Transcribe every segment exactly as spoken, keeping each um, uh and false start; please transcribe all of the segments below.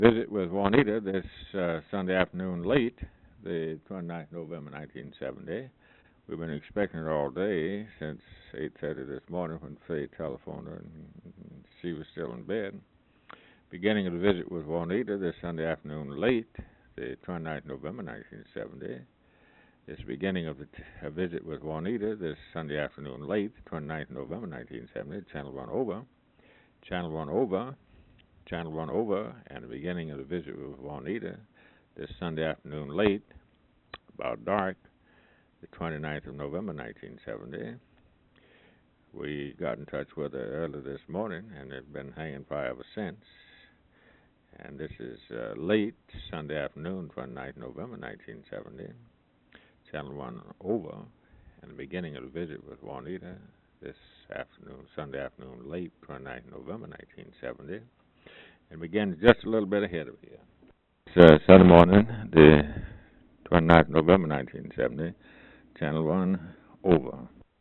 Visit with Juanita this uh, Sunday afternoon late, the twenty-ninth of November, nineteen seventy. We've been expecting her all day since eight thirty this morning when Faye telephoned her and she was still in bed. Beginning of the visit with Juanita this Sunday afternoon late, the twenty-ninth of November, nineteen seventy. This beginning of the t- a visit with Juanita this Sunday afternoon late, twenty-ninth of November, nineteen seventy, channel one over, channel one over, channel one over, and the beginning of the visit with Juanita this Sunday afternoon late, about dark, the twenty-ninth of November, nineteen seventy. We got in touch with her early this morning, and they've been hanging fire ever since. And this is uh, late Sunday afternoon, twenty-ninth of November, nineteen seventy. Channel one over, and the beginning of the visit with Juanita this afternoon, Sunday afternoon, late twenty-ninth of November, nineteen seventy. And begin just a little bit ahead of here. It's uh, Sunday morning, the twenty-ninth of November, nineteen seventy. Channel one over.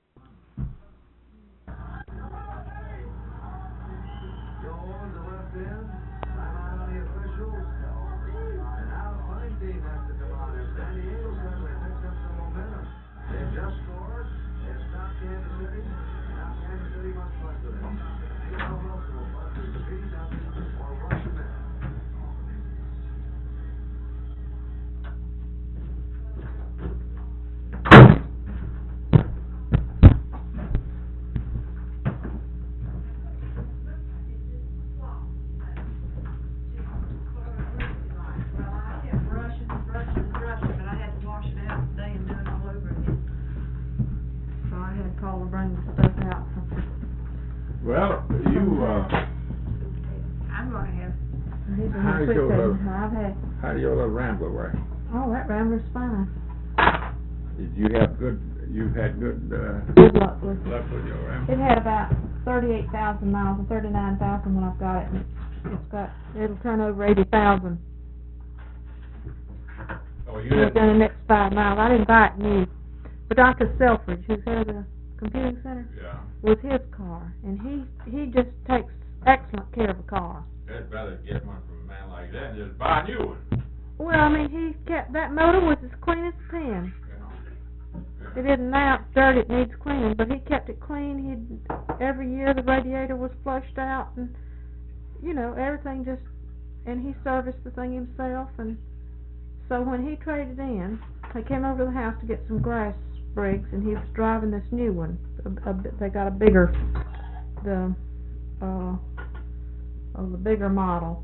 Well, you, uh... I'm going to have... How do your little, I've had... how do your little Rambler work? Oh, that Rambler's fine. Did you have good, you've had good, uh... Good luck with it. luck with your Rambler? It had about thirty-eight thousand miles, or thirty-nine thousand when I've got it, and it's, it's got, it'll turn over eighty thousand. Oh, you Within didn't... the next five miles. I didn't buy it new. But Doctor Selfridge, who's head of the computing center, Yeah. was his car, and he he just takes excellent care of a car. I'd better get one from a man like that and just buy a new one. Well, I mean, he kept, that motor was as clean as a tin. Yeah. It isn't now dirty, it needs cleaning, but he kept it clean. He'd, every year the radiator was flushed out, and, you know, everything just, and he serviced the thing himself, and so when he traded in, I came over to the house to get some grass sprigs, and he was driving this new one. A, a, they got a bigger, the, uh, oh, the bigger model.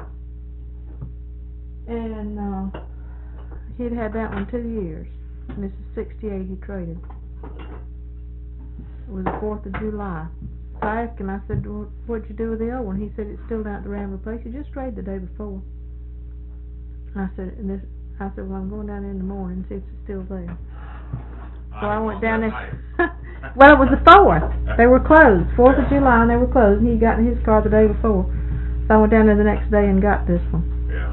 And, uh, he'd had that one two years. And this is sixty-eight he traded. It was the fourth of July. So I asked him, I said, well, what'd you do with the old one? He said, it's still down at the Rambler place. You just traded the day before. I said, and this, I said, well, I'm going down there in the morning and see if it's still there. So I went down there. Well, it was the fourth. They were closed. Fourth of July, and they were closed. And he got in his car the day before. So I went down there the next day and got this one. Yeah.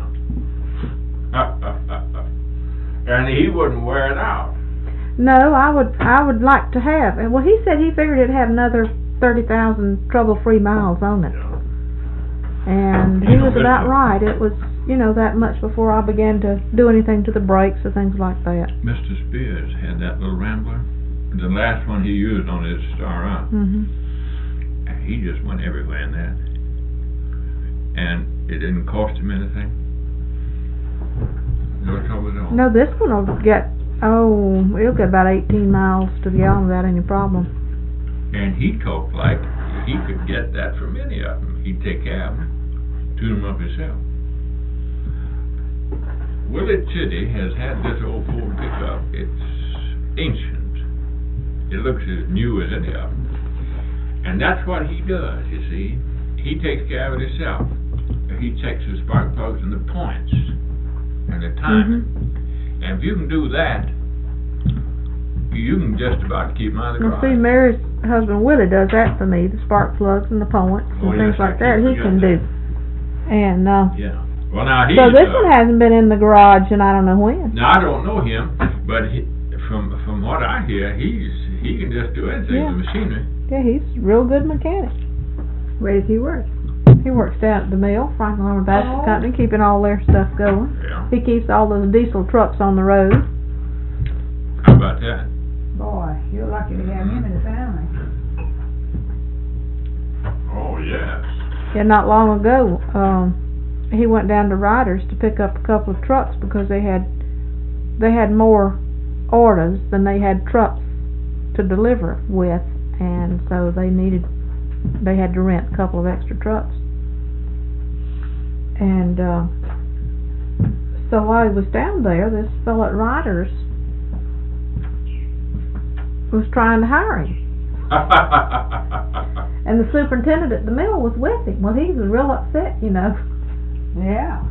And he wouldn't wear it out. No, I would. I would like to have. And well, he said he figured it'd have another thirty thousand trouble-free miles on it. Yeah. And he was about right. It was, you know, that much before I began to do anything to the brakes or things like that. Mister Spears had that little Rambler. The last one he used on his Star Up. Mm-hmm. And he just went everywhere in that. And it didn't cost him anything. No trouble at all. No, this one will get, oh, it'll get about eighteen miles to the gallon without any problem. And he talked like he could get that from any of them. He'd take care of them, tune them up himself. Willett City has had this old Ford pickup. It's ancient. It looks as new as any of them. And that's what he does, you see. He takes care of it himself. He checks the spark plugs and the points and the timing. Mm-hmm. And if you can do that, you can just about keep them out of the Now garage. see, Mary's husband Willie does that for me, the spark plugs and the points and Oh, things yes, like I that he can do. And, uh, Yeah. Well, now he's... so this uh, one hasn't been in the garage and I don't know when. Now, I don't know him, but he, from from what I hear, he's he can just do anything Yeah. with machinery. Yeah, he's a real good mechanic. Where does he work? He works down at the mill, Franklin Lumber Basket Oh. Company, keeping all their stuff going. Yeah. He keeps all those diesel trucks on the road. How about that? Boy, you're lucky to have him in the family. Oh, yes. Yeah, not long ago, um, he went down to Ryder's to pick up a couple of trucks because they had they had more orders than they had trucks to deliver with, and so they needed they had to rent a couple of extra trucks. And uh, so while he was down there, this fellow at Ryder's was trying to hire him. And the superintendent at the mill was with him. Well, he was real upset, you know. Yeah.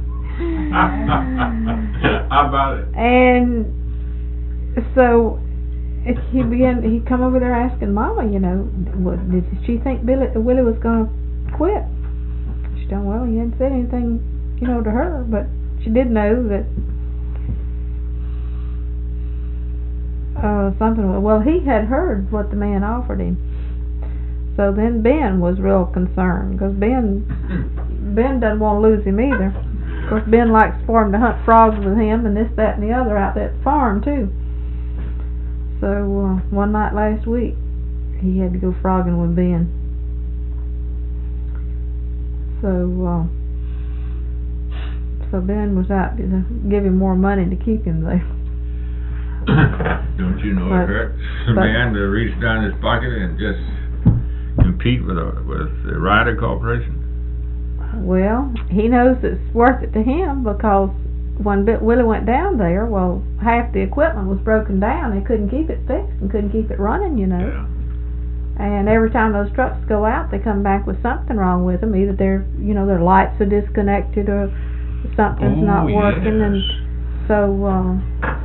How about it? And so it, he began. He come over there asking Mama, you know, what, did she think Billy Willie was going to quit? She done well. He hadn't said anything, you know, to her, but she did know that uh, something. Well, he had heard what the man offered him. So then Ben was real concerned because Ben Ben doesn't want to lose him either. Of course, Ben likes for him to hunt frogs with him and this, that, and the other out there at the farm too. So uh, one night last week, he had to go frogging with Ben. So uh, so Ben was out to give him more money to keep him there. Don't you know But- it hurts a but- man to reach down his pocket and just compete with a, with the Ryder Corporation? Well, he knows it's worth it to him because when Bi- Willie went down there, well, half the equipment was broken down. They couldn't keep it fixed and couldn't keep it running, you know. Yeah. And every time those trucks go out, they come back with something wrong with them. Either their, you know, their lights are disconnected or something's Oh, not working. yes. And so, uh,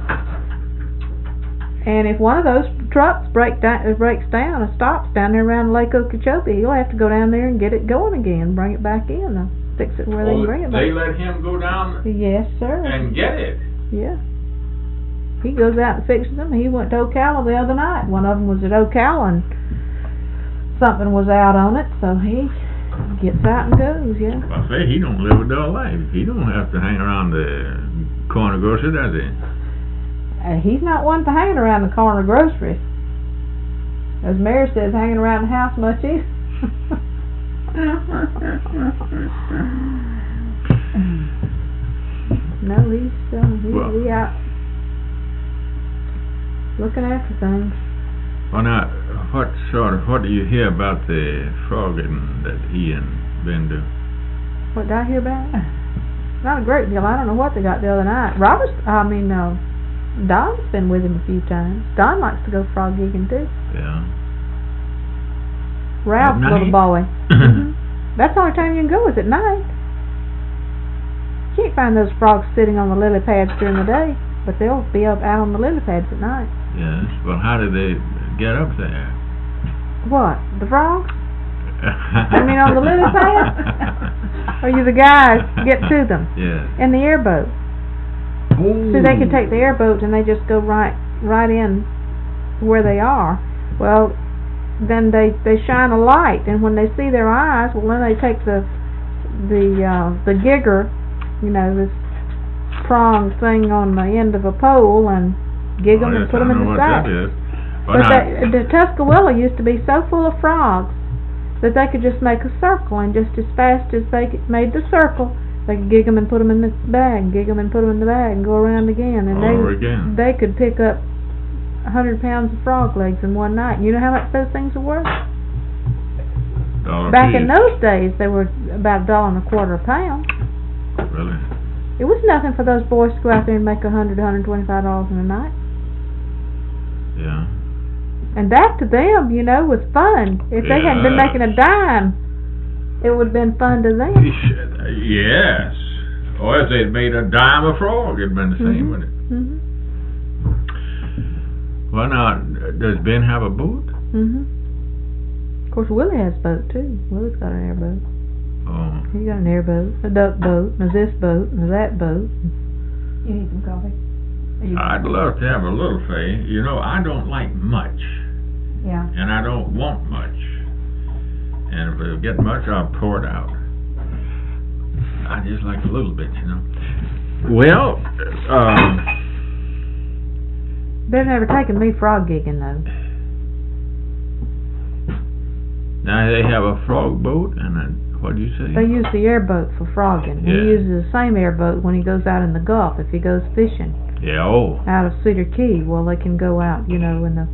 and if one of those trucks break down, uh, breaks down and stops down there around Lake Okeechobee, he'll have to go down there and get it going again, bring it back in, and fix it where they Oh, can bring it they back. let him go down Yes, sir. and get it. Yeah. He goes out and fixes them. He went to Ocala the other night. One of them was at Ocala and something was out on it, so he gets out and goes, yeah. I say he don't live a dull life. He don't have to hang around the corner grocery, does he? Uh, he's not one for hanging around the corner grocery. As Mary says, hanging around the house much either. No, he's, uh, he's Well- he out looking after things. Well, now, what sort of, what do you hear about the frogging that he and Ben do? What did I hear about? Not a great deal. I don't know what they got the other night. Robert's, I mean, uh, Don's been with him a few times. Don likes to go frog gigging too. Yeah. Ralph's At little night? boy. Mhm. That's the only time you can go is at night. You can't find those frogs sitting on the lily pads during the day, but they'll be up out on the lily pads at night. Yes. Well, how do they get up there? What? The frogs? I mean on the lily pad? Or you the guys get to them? Yes. In the airboat. So they can take the airboat and they just go right right in where they are. Well, then they they shine a light, and when they see their eyes, well then they take the the uh, the gigger, you know, this prong thing on the end of a pole, and gig them Oh, and yes, put them I in know the what sack. that is. Well, But now, they, the Tuscaloosa used to be so full of frogs that they could just make a circle, and just as fast as they get- made the circle, they could gig them and put them in the bag, gig them and put them in the bag, and go around again. And Over they again. they could pick up a hundred pounds of frog legs in one night. And you know how much those things are worth? dollar Back in piece. those days, they were about a dollar and a quarter a pound. Really? It was nothing for those boys to go out there and make a hundred, a hundred twenty-five dollars in a night. Yeah. And that to them, you know, was fun. If they hadn't been Yes. making a dime, it would have been fun to them. Yes. Or if they'd made a dime a frog, it'd been the same, Mhm. wouldn't it? Mhm. Well, now, does Ben have a boat? Mhm. Of course, Willie has a boat too. Willie's got an airboat. Oh. He got an airboat, a duck boat, and a this boat, and a that boat. You need some coffee? Are you- I'd love to have a little, Faye. You know, I don't like much, Yeah. and I don't want much. And if I get much, I'll pour it out. I just like a little bit, you know. Well, um, They've never taken me frog gigging though. now they have a frog boat and a, what do you say? They use the airboat for frogging. Yeah. He uses the same airboat when he goes out in the Gulf if he goes fishing Yeah, oh. out of Cedar Key. Well, they can go out, you know, in the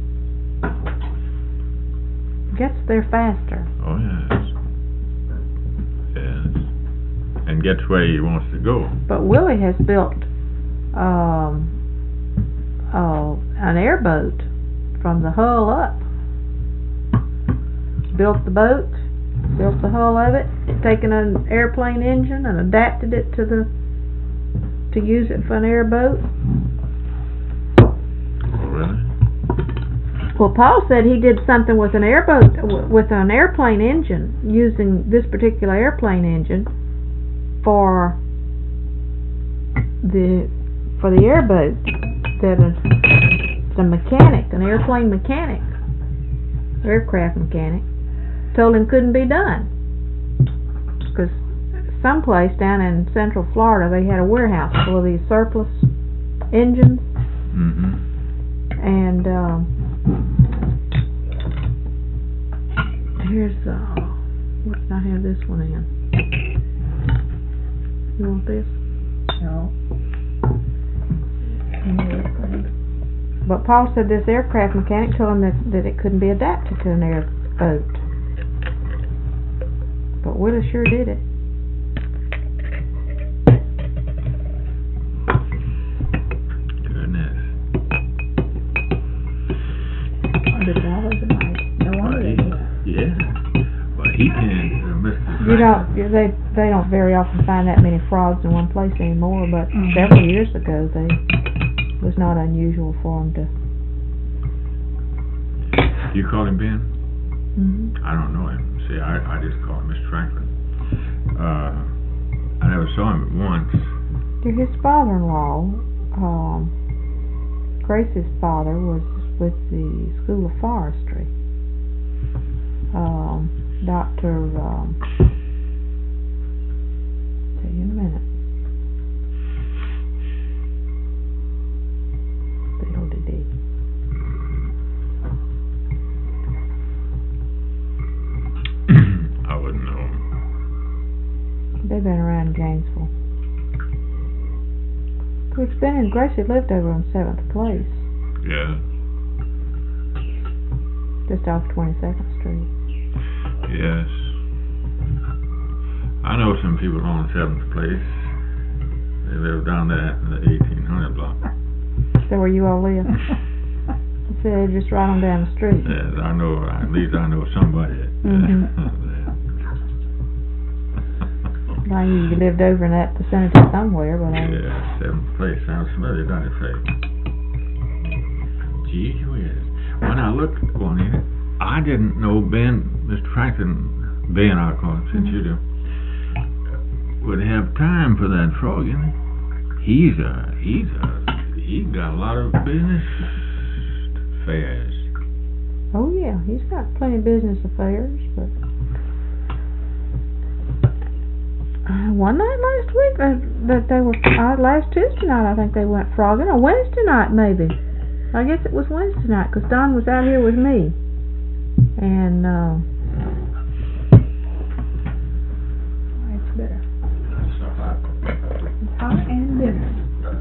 gets there faster. Oh, yes. Yes. And gets where he wants to go. But Willie has built um, uh, an airboat from the hull up. Built the boat, built the hull of it, taken an airplane engine and adapted it to the to use it for an airboat. Oh, really? Well, Paul said he did something with an airboat w- with an airplane engine, using this particular airplane engine for the for the airboat. That is the mechanic, an airplane mechanic, aircraft mechanic, told him couldn't be done because someplace down in Central Florida they had a warehouse full of these surplus engines, Mm-hmm. and um, here's uh, what did I have this one in? You want this? No. But Paul said this aircraft mechanic told him that, that it couldn't be adapted to an airboat. But Willie sure did it. Goodness. Hundred dollars a night. No Well, wonder he, they do that. yeah. Well, he can, uh, Mister You don't, you- they they don't very often find that many frogs in one place anymore. But Mhm. several years ago, they it was not unusual for them to. You call him Ben? Mm-hmm. I don't know him. See, I, I just call him Mister Franklin. Uh, I never saw him once. His father-in-law, um, Grace's father, was with the School of Forestry. Um, Doctor Um, tell you in a minute. Fiddle-dee-dee. I wouldn't know him. They've been around Gainesville. Of course, Ben and Gracie lived over on seventh Place, Yeah. just off twenty-second Street. Yes. I know some people on seventh Place. They live down there in the eighteen hundred block. Is that where you all live? I said they're just right on down the street. Yes, I know. At least I know somebody. Mhm. I knew you lived over in that vicinity somewhere, but I... Yeah, seventh Place sounds familiar, doesn't it, Faye? Gee whiz. When I looked on it, I didn't know Ben, Mister Franklin, Ben I'll call him since you do, would have time for that frogging. He's a, he's a, he's got a lot of business affairs. Oh yeah, he's got plenty of business affairs, but... Uh, one night last week, that uh, they were, uh, last Tuesday night I think they went frogging, or Wednesday night maybe. I guess it was Wednesday night, because Don was out here with me. And, uh... It's better. It's hot and bitter.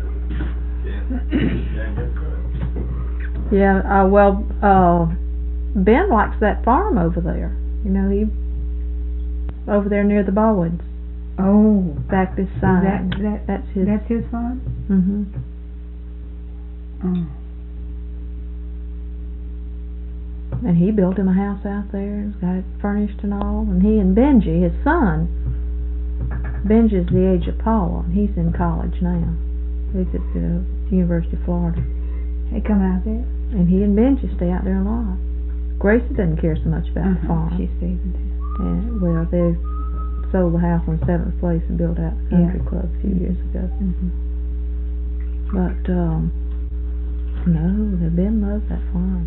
yeah, uh, well, uh, Ben likes that farm over there. You know, he... over there near the Baldwins. Oh. Back this Is side. that, that, That's his... that's his farm? Mm-hmm. Oh. And he built him a house out there, he's got it furnished and all, and he and Benji, his son, Benji's the age of Paula, and he's in college now. He's at the University of Florida. They come out there? And he and Benji stay out there a lot. Gracie doesn't care so much about the Uh-huh. farm. She stays in town. And, well, they sold the house on seventh Place and built out the country Yeah. club a few years ago. Mm-hmm. But, um, no, the Ben loves that farm.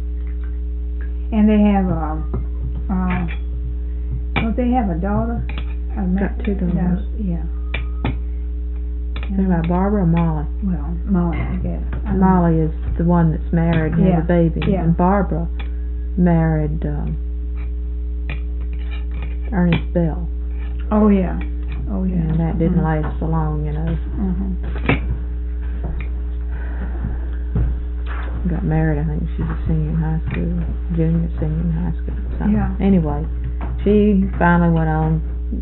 And they have, um, uh, don't they have a daughter? I met, Got two daughters. no, yeah. Think about Barbara or Molly? Well, Molly, I guess. I don't know. Molly is the one that's married and Yeah, has a baby, yeah. and Barbara married um, Ernest Bell, Oh, yeah. Oh, yeah. and that didn't Mhm. last so long, you know. Mhm. Got married, I think she was a senior in high school, junior, senior in high school, something. Yeah. Anyway, she finally went on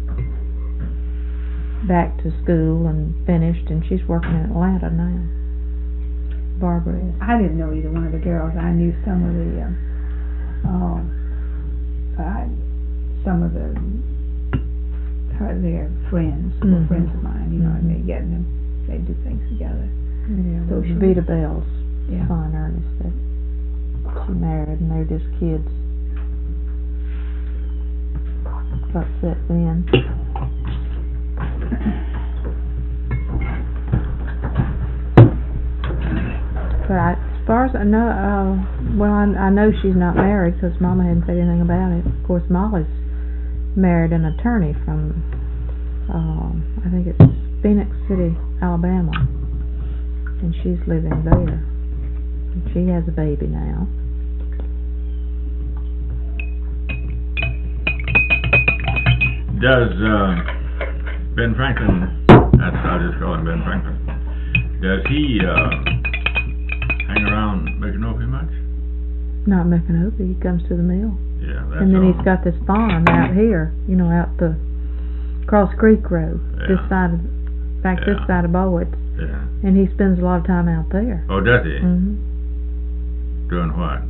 back to school and finished, and she's working in Atlanta now. Barbara is. I didn't know either one of the girls. I knew some of the, uh, um, I, some of the, her, their friends, were Mhm. friends of mine, you know, and Mhm. they get them, they do things together. Yeah, So it was she- Vita Bell's Yeah. son, Ernest, that she married, and they're just kids. Upset then. But I, as far as I know, uh, well, I, I know she's not married because Mama hadn't said anything about it. Of course, Molly's married an attorney from, um, I think it's Phoenix City, Alabama, and she's living there. And she has a baby now. Does uh, Ben Franklin, that's I'll just call him Ben Franklin, does he uh, hang around Micanopy much? Not Micanopy, he comes to the mill. Yeah, that's And then all. he's got this farm out here, you know, out the Cross Creek Road, this Yeah. side of, back this Yeah. side of Boyd's, Yeah. and he spends a lot of time out there. Oh, does he? hmm Doing what?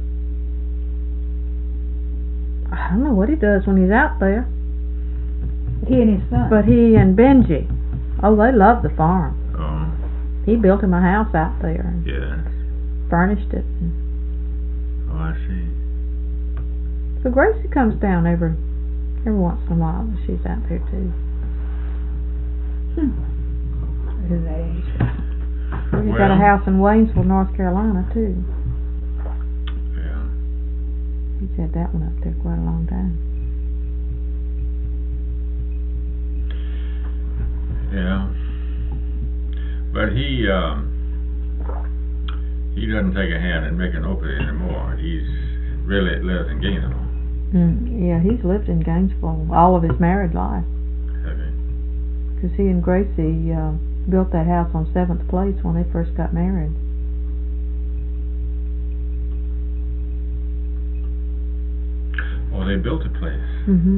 I don't know what he does when he's out there, He and his son. but he and Benji, oh, they love the farm. Oh, He built him a house out there and yeah. furnished it. And Oh, I see. so Gracie comes down every every once in a while. She's out there too. Hmm. His age. He's got a Well- house in Waynesville, North Carolina too. Yeah. He's had that one up there quite a long time. Yeah. But he um, he doesn't take a hand in Micanopy anymore. He's really lives in Gainesville. Mm, yeah, he's lived in Gainesville all of his married life. Have he? Because he and Gracie uh, built that house on seventh Place when they first got married. Oh, they built a place. Mm-hmm.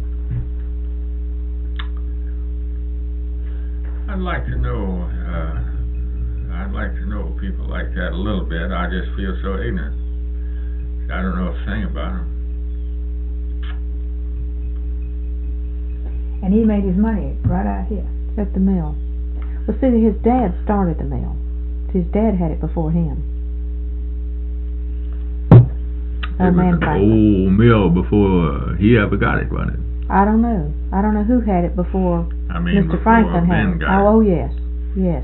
I'd like to know. Uh, I'd like to know people like that a little bit. I just feel so ignorant. I don't know a thing about them. And he made his money right out here. At the mill. Well, see, his dad started the mill. His dad had it before him. It Old man was an Franklin. old mill before he ever got it, wasn't it? I don't know. I don't know who had it before I mean, Mister before Franklin had Ben it. got Oh, it. oh, yes. Yes.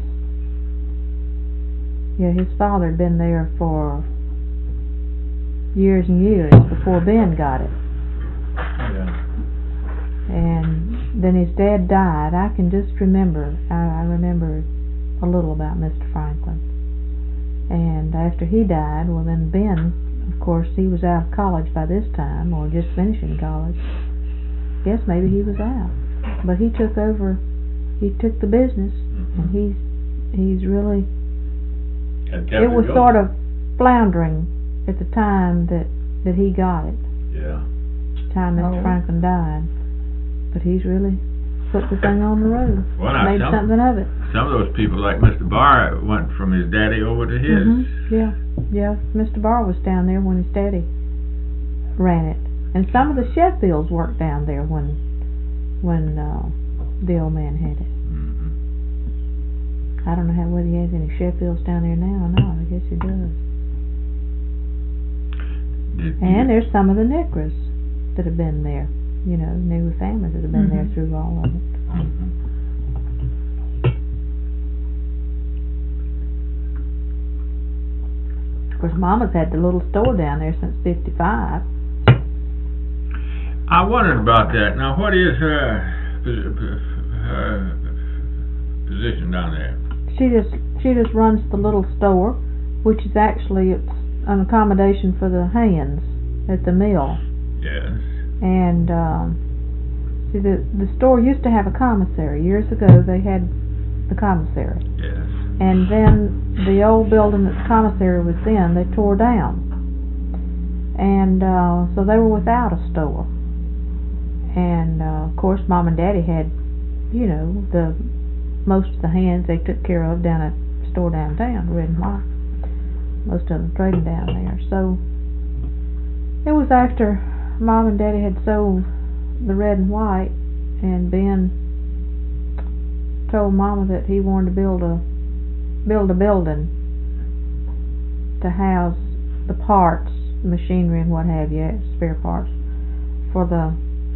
Yeah, his father had been there for years and years before Ben got it. Yeah. And then his dad died. I can just remember, I, I remember a little about Mister Franklin. And after he died, well then Ben, of course, he was out of college by this time, or just finishing college. Guess maybe he was out. But he took over, he took the business, Mhm. and he's, he's really, And kept it was going. sort of floundering at the time that, that he got it, Yeah. the time Mister Oh. Franklin died. But he's really put the thing on the road, Well, now, made some, something of it. some of those people, like Mister Barr, went from his daddy over to his. Mhm, yeah, yeah. Mister Barr was down there when his daddy ran it, and some of the Sheffields worked down there when when uh, the old man had it. Mhm. I don't know how whether he has any Sheffields down there now or not. I guess he does. Did And you, there's some of the Nickers that have been there. You know, newer families that have been there Mhm. through all of it. Mhm. Of course, Mama's had the little store down there since fifty-five. I wondered about that. Now, what is her p- p- her position down there? She just she just runs the little store, which is actually it's an accommodation for the hands at the mill. Yes. And um, see, the the store used to have a commissary. Years ago, they had the commissary. Yes. And then the old building that the commissary was in, they tore down. And uh, so they were without a store. And uh, of course, Mom and Daddy had, you know, the most of the hands they took care of down at the store downtown, Red and White. Most of them trading down there. So it was after Mom and Daddy had sold the Red and White, and Ben told Mama that he wanted to build a build a building to house the parts, machinery and what have you, spare parts for the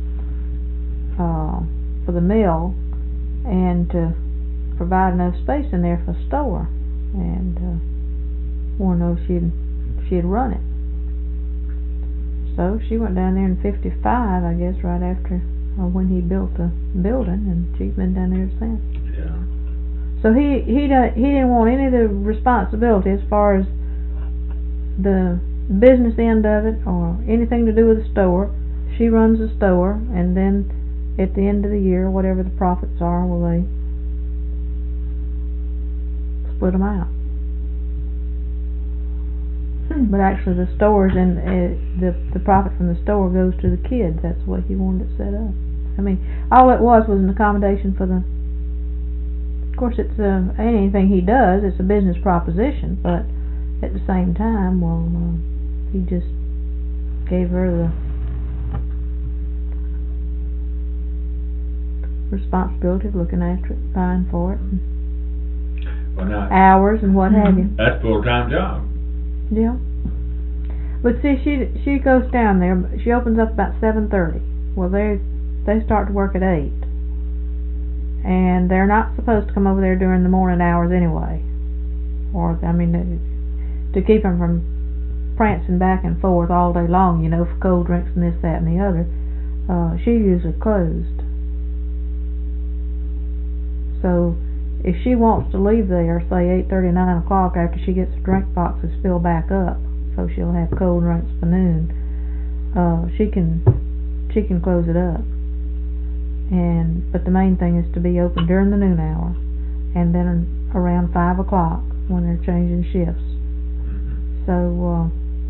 uh, for the mill, and to provide enough space in there for a store, and uh, wanted to know if she'd she'd run it. So she went down there in fifty-five, I guess, right after uh, when he built the building, and she's been down there since. Yeah. So he he don't, he didn't want any of the responsibility as far as the business end of it or anything to do with the store. She runs the store, and then at the end of the year, whatever the profits are, well, they split them out. But actually, the stores and uh, the the profit from the store goes to the kids. That's the way he wanted it set up. I mean, all it was was an accommodation for the. Of course, it's a, anything he does, it's a business proposition. But at the same time, well, uh, he just gave her the responsibility of looking after it, buying for it, and Well, now, hours and what have you. that's a full-time job. Yeah. But see, she she goes down there. She opens up about seven thirty. Well, they they start to work at eight, and they're not supposed to come over there during the morning hours anyway. Or I mean, to keep them from prancing back and forth all day long, you know, for cold drinks and this, that, and the other. Uh, she's usually closed. So if she wants to leave there, say eight thirty, nine o'clock, after she gets her drink boxes filled back up, so she'll have cold drinks for noon, uh, she can she can close it up. And but the main thing is to be open during the noon hour, and then around five o'clock when they're changing shifts. So uh,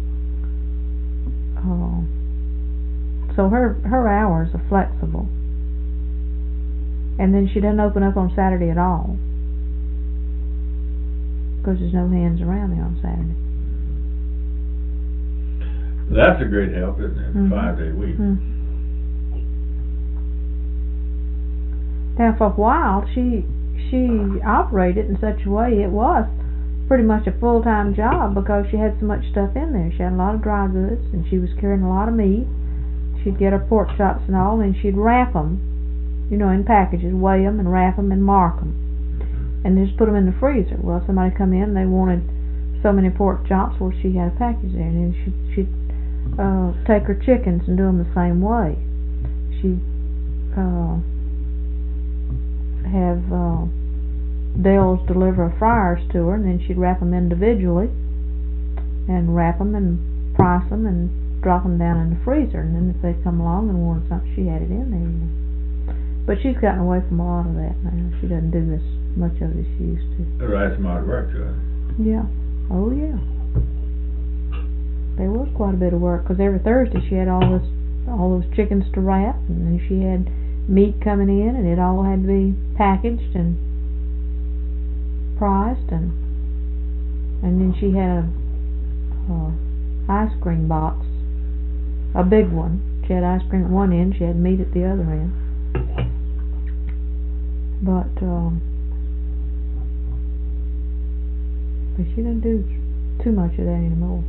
uh, so her her hours are flexible. And then she doesn't open up on Saturday at all, because there's no hands around there on Saturday. That's a great help, isn't it? Mm-hmm. Five-day week. Mm-hmm. Now, for a while, she she operated in such a way it was pretty much a full-time job, because she had so much stuff in there. She had a lot of dry goods, and she was carrying a lot of meat. She'd get her pork chops and all, and she'd wrap them, you know, in packages, weigh them and wrap them and mark them, and just put them in the freezer. Well, somebody come in, they wanted so many pork chops. Well, she had a package there, and then she'd, she'd uh, take her chickens and do them the same way. She'd uh, have uh, Dell's deliver fryers to her, and then she'd wrap them individually and wrap them and price them and drop them down in the freezer. And then if they come along and wanted something, she had it in there, you know. But she's gotten away from a lot of that now. She doesn't do this much of it as she used to. Right, smart work to her. Yeah. Oh, yeah. There was quite a bit of work, because every Thursday she had all this, all those chickens to wrap, and then she had meat coming in, and it all had to be packaged and priced, and and then she had a, a ice cream box, a big one. She had ice cream at one end, she had meat at the other end. But um, but she doesn't do too much of that anymore.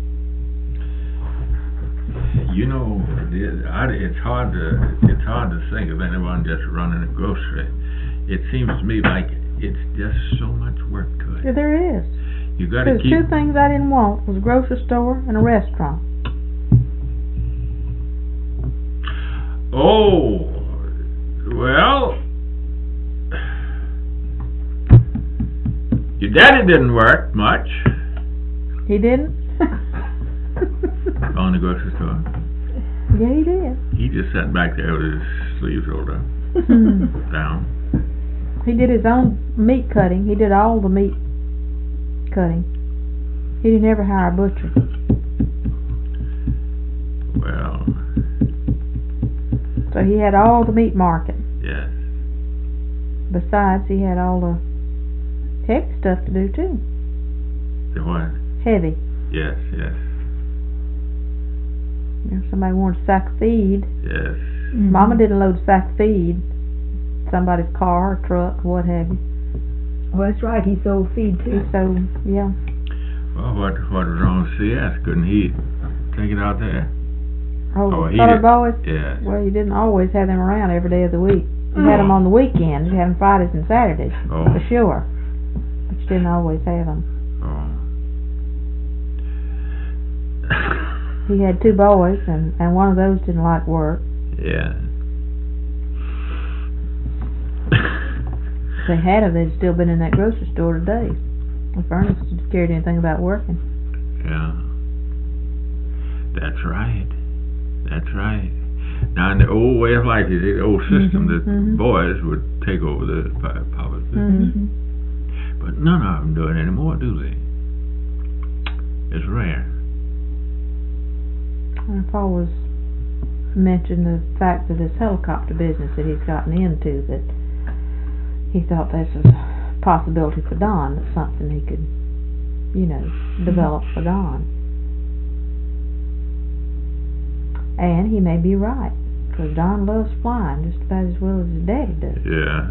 You know, it, I, it's hard to it's hard to think of anyone just running a grocery. It seems to me like it's just so much work to it. Yeah, there is. You got to There's keep. two things I didn't want: was a grocery store and a restaurant. Oh, Well, your daddy didn't work much He didn't? on the grocery store. Yeah, he did. He just sat back there with his sleeves rolled up, down. He did his own meat cutting. He did all the meat cutting. He didn't ever hire a butcher. Well, So he had all the meat market. yes. Besides, he had all the heavy stuff to do too. The what? Heavy. Yes, yes, If somebody wanted a sack of feed, yes. Mhm. Mama didn't load a sack of feed. Somebody's car or truck or what have you. Well, that's right, he sold feed too. So, yeah. Well, what what was wrong with C S? Couldn't he take it out there? Oh, Oh, the he colored did. boys? Yes. Well, you didn't always have them around every day of the week. You had them on the weekends. You had them Fridays and Saturdays, Oh. for sure. But you didn't always have them. Oh. He had two boys, and, and one of those didn't like work. Yeah. If they had them, they'd still been in that grocery store today. If Ernest had cared anything about working. Yeah. That's right. That's right. Now, in the old way of life, the old system, Mhm, the mhm. boys would take over the pa- papa's business. Mm-hmm. But none of them do it anymore, do they? It's rare. And Paul was mentioned the fact that this helicopter business that he's gotten into, that he thought this was a possibility for Don, that's something he could, you know, develop for Don. And he may be right, because Don loves flying just about as well as his daddy does. Yes.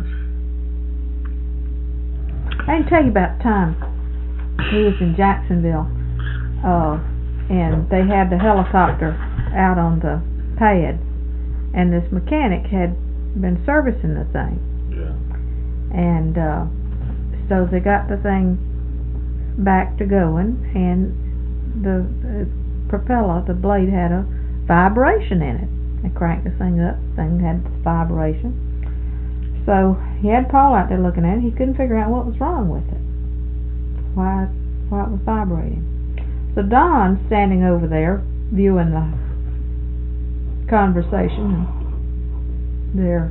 I can tell you about the time he was in Jacksonville, uh, and they had the helicopter out on the pad, and this mechanic had been servicing the thing, Yeah. and uh, so they got the thing back to going, and the, the propeller, the blade had a vibration in it. They cranked the thing up, the thing had vibration. So he had Paul out there looking at it. He couldn't figure out what was wrong with it, why why it was vibrating. So Don, standing over there viewing the conversation and their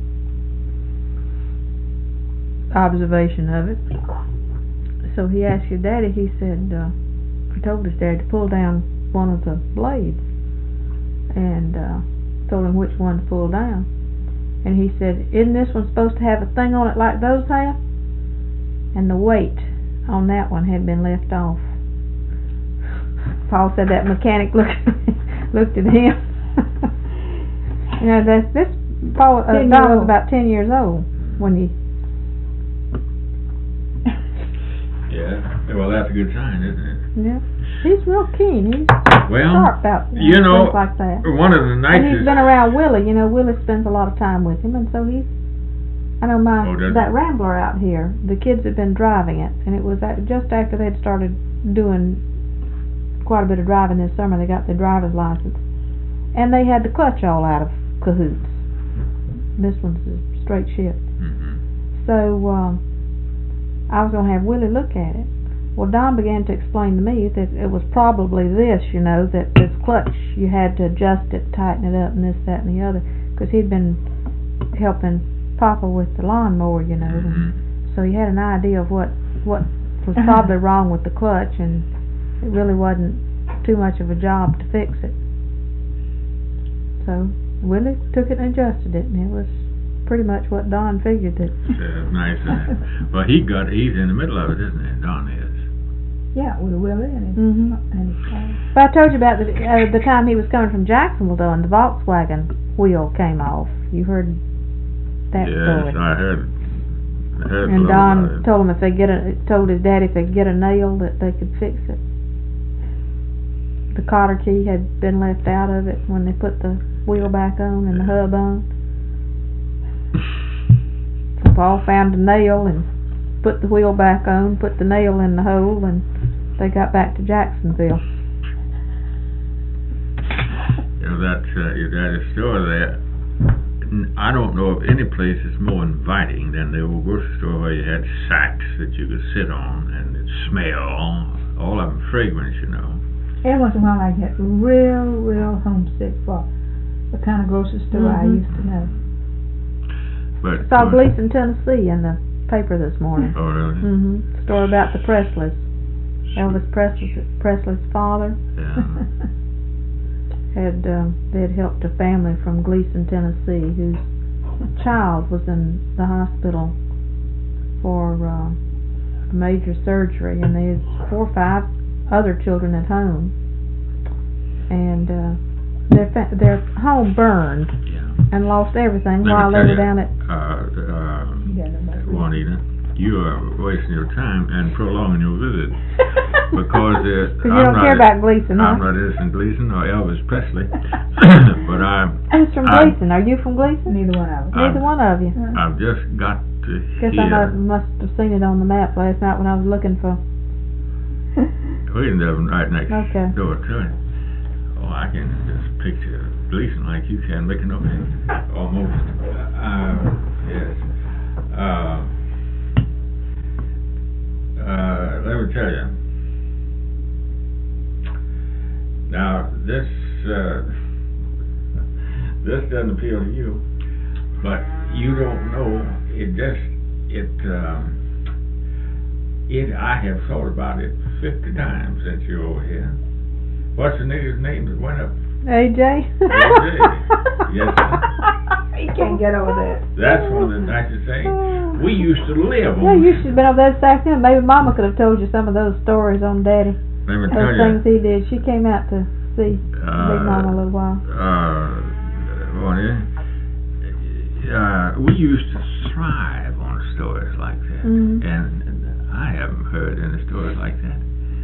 observation of it, so he asked your daddy, he said, uh, he told his dad to pull down one of the blades, and uh, told him which one to pull down. And he said, isn't this one supposed to have a thing on it like those have? And the weight on that one had been left off. Paul said that mechanic looked looked at him. You know, that's this Paul uh, Ten Don year was old. about ten years old when he. Yeah. Well, that's a good sign, isn't it? Yeah, he's real keen. He's Well, sharp about you know, things like that. one of the And nicest. he's been around Willie. You know, Willie spends a lot of time with him, and so he's. I know my Oh, does that he? Rambler out here. The kids had been driving it, and it was at, just after they'd started doing quite a bit of driving this summer. They got their driver's license, and they had the clutch all out of cahoots. This one's a straight shift. Mhm. So um, I was going to have Willie look at it. Well, Don began to explain to me that it was probably this, you know, that this clutch, you had to adjust it, tighten it up, and this, that, and the other, because he'd been helping Papa with the lawnmower, you know, Mhm. and so he had an idea of what what was probably wrong with the clutch, and it really wasn't too much of a job to fix it. So Willie took it and adjusted it, and it was pretty much what Don figured that. That's nice. Isn't it? Well, he got. He's in the middle of it, isn't he? Don is. Yeah, with a Willie and his, Mhm. and his car. But I told you about the uh, the time he was coming from Jacksonville, though, and the Volkswagen wheel came off. You heard that Yes, story. I heard. I heard a And little about Don it. told him if they get a told his daddy if they could get a nail that they could fix it. The cotter key had been left out of it when they put the wheel back on and the hub on. So Paul found a nail and put the wheel back on, put the nail in the hole, and they got back to Jacksonville. You know that uh, your daddy's store there n- I don't know of any place that's more inviting than the old grocery store where you had sacks that you could sit on and it smell, all of them fragrance, you know. Every once in a while I get real, real homesick for the kind of grocery store I Mhm. used to know. But Saw uh, Gleason, Tennessee in the paper this morning. Oh, really? Mhm. Story about the Presleys. Elvis Presley's, Presley's father Yeah. had um, they had helped a family from Gleason, Tennessee, whose child was in the hospital for uh, major surgery, and they had four or five other children at home, and uh, their fa- their home burned Yeah. and lost everything Let me while they tell were you, down at. Uh, uh, Yeah, nobody- Juanita, you are wasting your time and prolonging your visit because uh, Because you I'm don't not care about Gleason, huh? I'm not Edison Gleason or Elvis Presley, but I Who's from I- Gleason? Are you from Gleason? Neither one of us. Neither I'm- one of you. Uh, I've just got to Guess I hear. mu- must have seen it on the map last night when I was looking for. We live right next Okay. door to it. Oh, I can just picture Gleason like you can, making up almost. Uh, yes. Uh, uh, let me tell you. Now, this uh, this doesn't appeal to you, but you don't know. It just it um, it. I have thought about it fifty times since you're over here. What's the nigger's name that went up? A J? Yes, sir. He can't get over that. That's one of the nicest things. We used to live Yeah, on. you should have been over there this afternoon. Maybe Mama could have told you some of those stories on Daddy. Let me tell Those you. things he did. She came out to see Big Mama a little while. Uh, Bonnie, uh, we used to thrive on stories like that, Mhm. and, and I haven't heard any stories like that.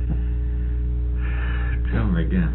Tell me again.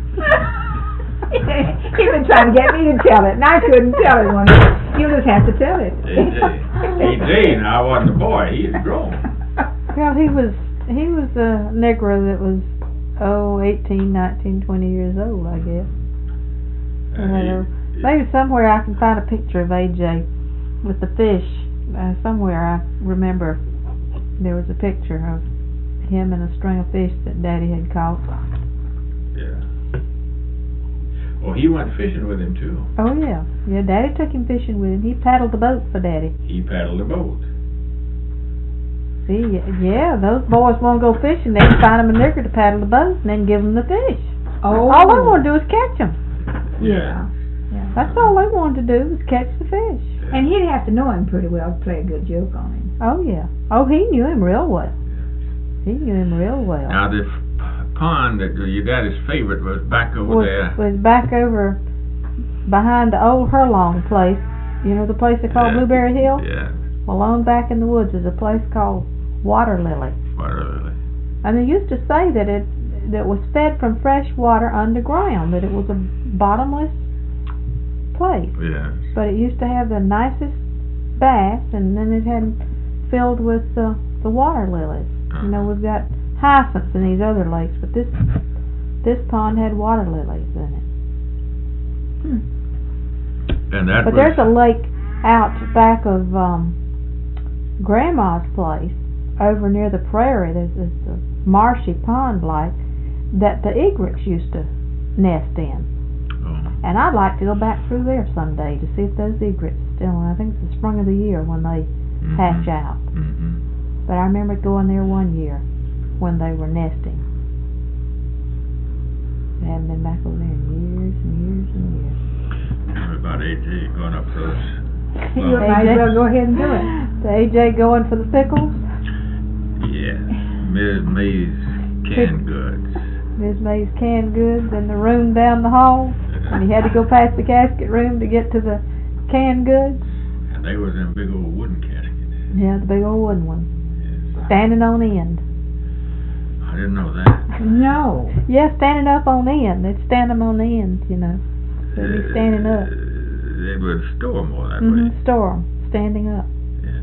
He was trying to get me to tell it, and I couldn't tell it one. You just have to tell it. A J, A J, and I wasn't a boy; he had grown. Well, he was he was a Negro that was oh eighteen, nineteen, twenty years old, I guess. Uh, Uh, he- maybe somewhere I can find a picture of A J with the fish. Uh, somewhere I remember there was a picture of him and a string of fish that Daddy had caught. Yeah. Well, he went fishing with him too. Oh yeah, yeah. Daddy took him fishing with him. He paddled the boat for Daddy. He paddled the boat. See, yeah, those boys want to go fishing. They find them a nigger to paddle the boat and then give them the fish. Oh. All they want to do is catch them. Yeah. Yeah. That's all they wanted to do was catch the fish. And he'd have to know him pretty well to play a good joke on him. Oh yeah. Oh, he knew him real well. He knew him real well. Now the f- pond that your daddy's favorite was back over was, there. was back over behind the old Hurlong place. You know the place they call Yeah. Blueberry Hill? Yeah. Well, on back in the woods is a place called Water Lily. Water lily. And they used to say that it that it was fed from fresh water underground, that it was a bottomless place. Yeah. But it used to have the nicest bass, and then it had filled with uh, the water lilies. You know, we've got hyacinths in these other lakes, but this this pond had water lilies in it. Hmm. And that But was, there's a lake out back of um, Grandma's place, over near the prairie. There's this uh, marshy pond like that the egrets used to nest in. oh, And I'd like to go back through there someday to see if those egrets are still in. I think it's the spring of the year when they mhm. hatch out. Mhm. But I remember going there one year when they were nesting. I haven't been back over there in years and years and years. We're about A J going up those. You Well, might as well go ahead and do it. The A J going for the pickles. yeah. Miz May's canned goods. Miz May's canned goods in the room down the hall. And you had to go past the casket room to get to the canned goods. And they was in big old wooden caskets. Yeah, the big old wooden one. Yes. Standing on end. I didn't know that. No. Yeah, standing up on end. They'd stand them on end, you know. They'd be standing up. Uh, They would store more that Mm-hmm. way. Store 'em, standing up. Yeah.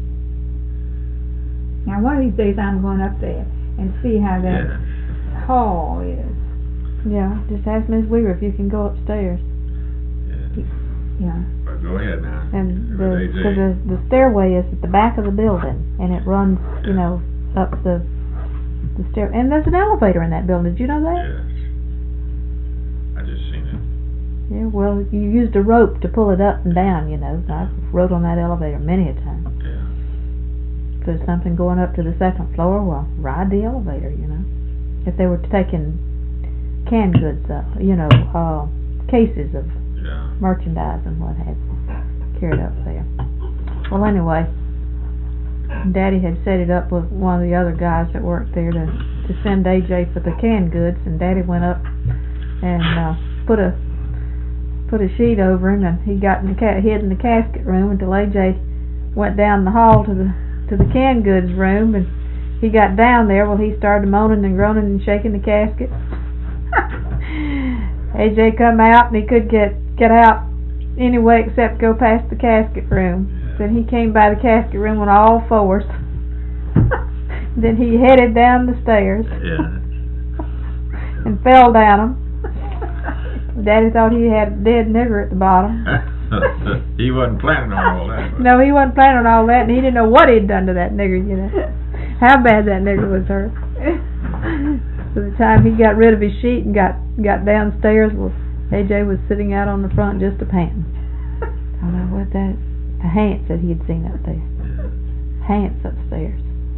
Now one of these days I'm going up there and see how that Yeah. hall is. Yeah, just ask Miss Weaver if you can go upstairs. Yeah. Yeah. But go ahead now. And What the, they say. cause the, the stairway is at the back of the building, and it runs, you know, up the, the stair, and there's an elevator in that building, did you know that? Yes. I just seen it. Yeah, well, you used a rope to pull it up and down, you know, I rode on that elevator many a time. Yeah. If there's something going up to the second floor, well, ride the elevator, you know. If they were taking canned goods up, you know, uh, cases of Yeah. merchandise and what have you, carried up there. Well, anyway, Daddy had set it up with one of the other guys that worked there to, to send A J for the canned goods, and Daddy went up and uh, put a put a sheet over him, and he got in the ca- hid in the casket room until A J went down the hall to the to the canned goods room, and he got down there. Well, he started moaning and groaning and shaking the casket. A J come out, and he could get get out anyway except go past the casket room. Then he came by the casket room on all fours. Then he headed down the stairs. Yeah. And fell down them. Daddy thought he had a dead nigger at the bottom. He wasn't planning on all that. but- No, he wasn't planning on all that, and he didn't know what he'd done to that nigger, you know. How bad that nigger was hurt. By the time he got rid of his sheet and got got downstairs, well, A J was sitting out on the front just a panting. I don't know what that, the Hants that he had seen up there. Hants upstairs.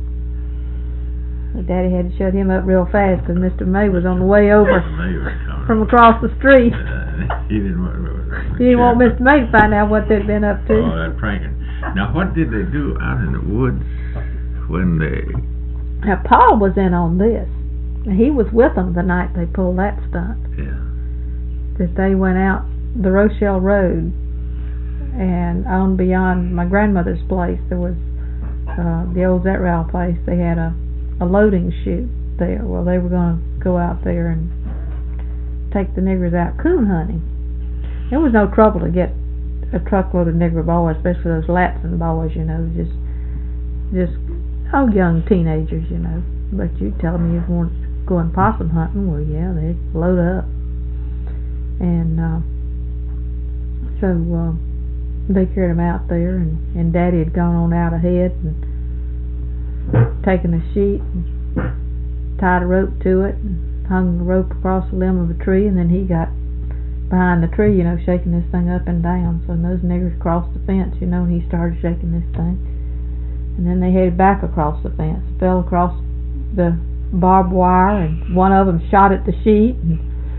Well, Daddy had to shut him up real fast because Mister May was on the way over They were coming. from across the street. Uh, he didn't want. He didn't want Mister May to find out what they'd been up to. Oh, that pranking. Now, what did they do out in the woods when they? Now, Paul was in on this. He was with them the night they pulled that stunt. Yeah. That they went out the Rochelle Road, and on beyond my grandmother's place, there was uh, the old Zetrau place. They had a, a loading chute there. Well, they were going to go out there and take the niggers out coon hunting. There was no trouble to get a truckload of nigger boys, especially those Latson boys, you know, just, just, oh, young teenagers, you know. But you tell them you want going possum hunting, well, yeah, they'd load up. And uh, so uh, they carried them out there, and, and Daddy had gone on out ahead and taken a sheet and tied a rope to it and hung the rope across the limb of a tree, and then he got behind the tree, you know, shaking this thing up and down. So those niggers crossed the fence, you know, and he started shaking this thing. And then they headed back across the fence, fell across the barbed wire, and one of them shot at the sheet. And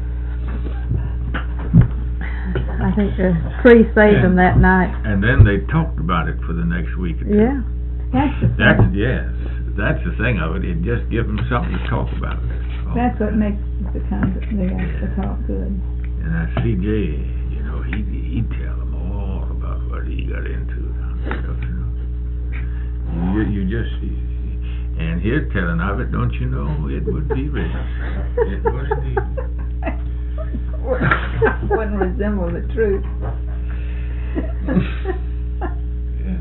I think the tree saved them that night. And then they talked about it for the next week or two. Yeah, that's the That's thing. yes. That's the thing of it. It just gives them something to talk about. all That's the what time. makes the kind of, they got to talk good. And I C J, you know, he he'd tell them all about what he got into down there, you know. You you just and his telling of it, don't you know, it would be written. It would indeed. Wouldn't resemble the truth. Yeah.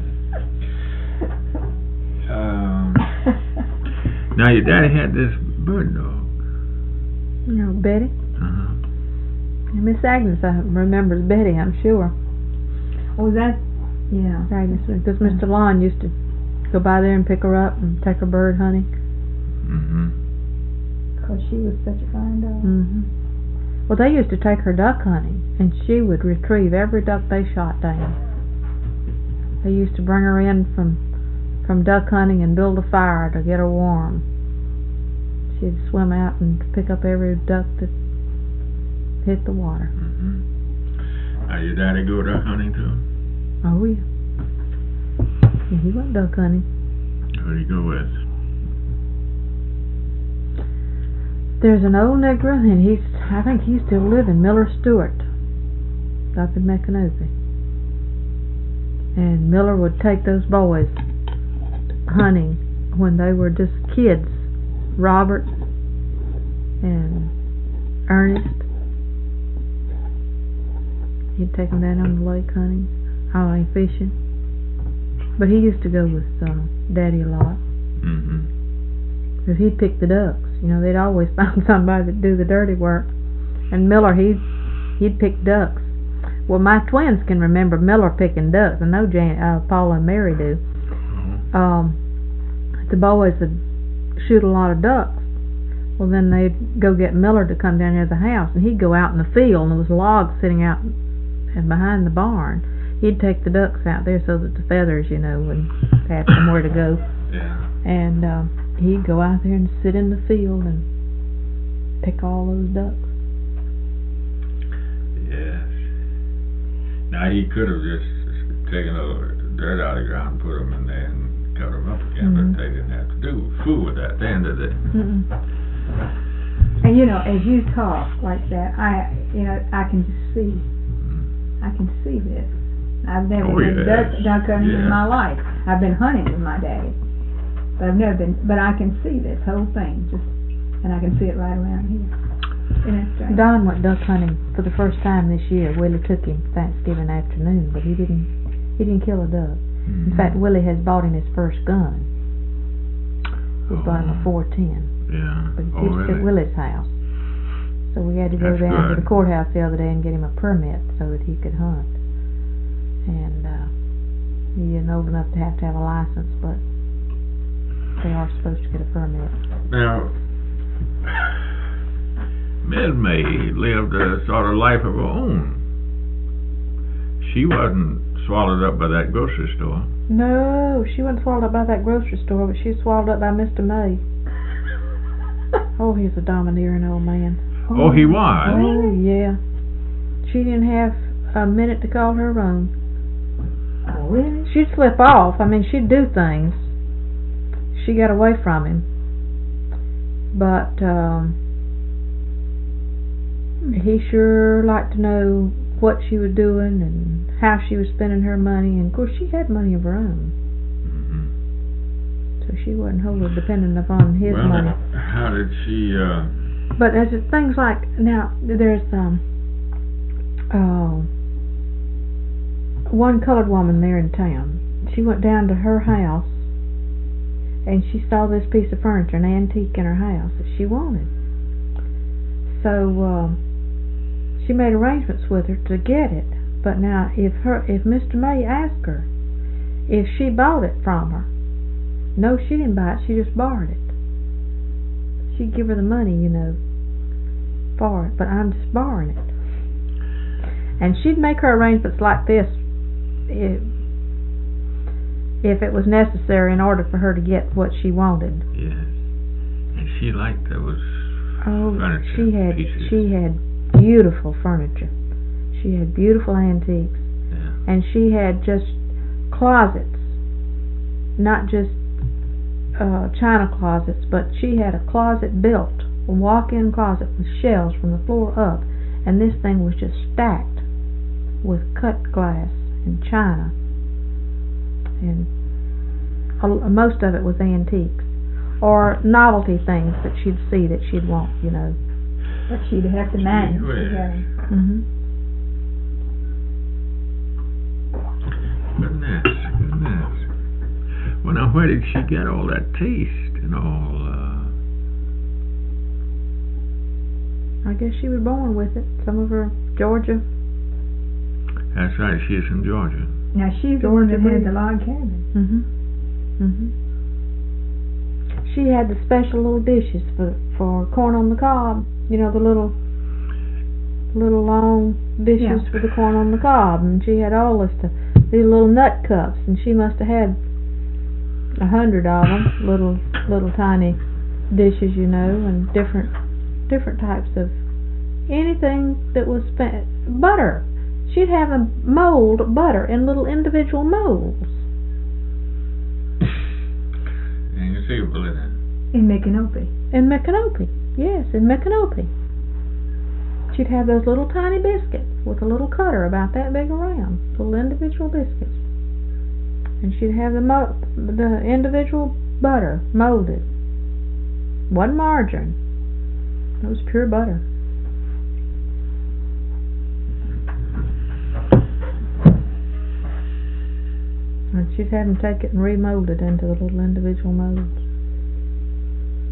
Um, now your daddy had this bird dog. You know, Betty. Uh-huh. And Miss Agnes, I remembers Betty, I'm sure. Oh, that, yeah. Agnes, because Mister Lon used to go by there and pick her up and take her bird hunting. Mm-hmm. Because she was such a fine dog. Mm-hmm. Well, they used to take her duck hunting, and she would retrieve every duck they shot down. They used to bring her in from from duck hunting and build a fire to get her warm. She'd swim out and pick up every duck that hit the water. Mm-hmm. Now your daddy go duck hunting too? Oh, yeah. Yeah, he went duck hunting. Who'd he go with? There's an old nigger, and he's, I think he's still living, Miller Stewart, up in Micanopy. And Miller would take those boys hunting when they were just kids. Robert and Ernest. He'd take them down on the lake hunting, I mean fishing. But he used to go with uh, Daddy a lot. Mm-hmm. Because he'd pick the ducks. You know, they'd always find somebody to do the dirty work. And Miller, he'd, he'd pick ducks. Well, my twins can remember Miller picking ducks. I know Jan, uh, Paula and Mary do. Mhm. Um, the boys would shoot a lot of ducks. Well, then they'd go get Miller to come down here to the house, and he'd go out in the field, and there was logs sitting out and behind the barn. He'd take the ducks out there so that the feathers, you know, would have somewhere to go. Yeah. And um, he'd go out there and sit in the field and pick all those ducks. Yes. Now he could have just taken a little dirt out of the ground and put them in there and cut them up again, Mhm. but they didn't have to do fool with that then, did they? Mm-mm. And you know, as you talk like that, I, you know, I can just see, I can see this. I've never Oh, been yes. duck, duck hunting Yeah. in my life. I've been hunting with my daddy, but I've never been. But I can see this whole thing, just, and I can see it right around here. Isn't that strange? Don went duck hunting for the first time this year. Willie took him Thanksgiving afternoon, but he didn't. He didn't kill a duck. In fact, Willie has bought him his first gun. He's bought him a four ten, Yeah. but he Oh, keeps it really? at Willie's house. So we had to go That's down to good. the courthouse the other day and get him a permit so that he could hunt. And uh, he isn't old enough to have to have a license, but they are supposed to get a permit. Now, Miss May lived a sort of life of her own. She wasn't swallowed up by that grocery store. No, she wasn't swallowed up by that grocery store, but she was swallowed up by Mister May. Oh, he's a domineering old man. Oh, he was? Oh, yeah. She didn't have a minute to call her own. Oh, really? She'd slip off. I mean, she'd do things. She got away from him. But, um, he sure liked to know what she was doing and how she was spending her money. And, of course, she had money of her own. Mhm. So she wasn't wholly dependent upon his Well, money. how did she, uh... But there's things like, now, there's, um, oh, one colored woman there in town. She went down to her house and she saw this piece of furniture, an antique in her house that she wanted. So, um, she made arrangements with her to get it. But now, if her, if Mister May asked her if she bought it from her, no, she didn't buy it, she just borrowed it. She'd give her the money, you know, for it, but I'm just borrowing it. And she'd make her arrangements like this if, if it was necessary in order for her to get what she wanted. Yes. And she liked those Oh, furniture she had pieces. she had beautiful furniture. She had beautiful antiques, Yeah. and she had just closets, not just uh, china closets, but she had a closet built, a walk-in closet with shelves from the floor up, and this thing was just stacked with cut glass and china, and a, most of it was antiques or novelty things that she'd see that she'd want, you know. But she'd have to manage Gee to whiz. get 'em. Mhm. Goodness, goodness. Well, now, where did she get all that taste and all, uh... I guess she was born with it. Some of her Georgia. That's right, she is from Georgia. Now she's the one that Georgia had the log cabin. Mhm. Mhm. She had the special little dishes for for corn on the cob. You know, the little little long dishes Yeah. for the corn on the cob, and she had all this stuff. These little nut cups, and she must have had a hundred of them. Little little tiny dishes, you know, and different different types of anything that was spent. Butter. She'd have them mold butter in little individual molds. Inconceivable, isn't it? In Micanopy. In Micanopy. Yes, in Micanopy. She'd have those little tiny biscuits with a little cutter about that big around, little individual biscuits. And she'd have the mo- the individual butter molded. Wasn't margarine. It was pure butter. And she'd have them take it and remold it into the little individual molds.